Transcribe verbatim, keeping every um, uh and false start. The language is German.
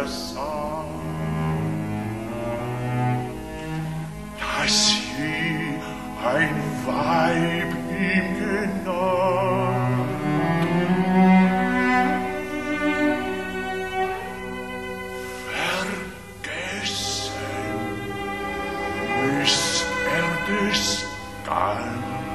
er sah, dass je ein Weib ihm genahm. Vergessen müsst er des ganz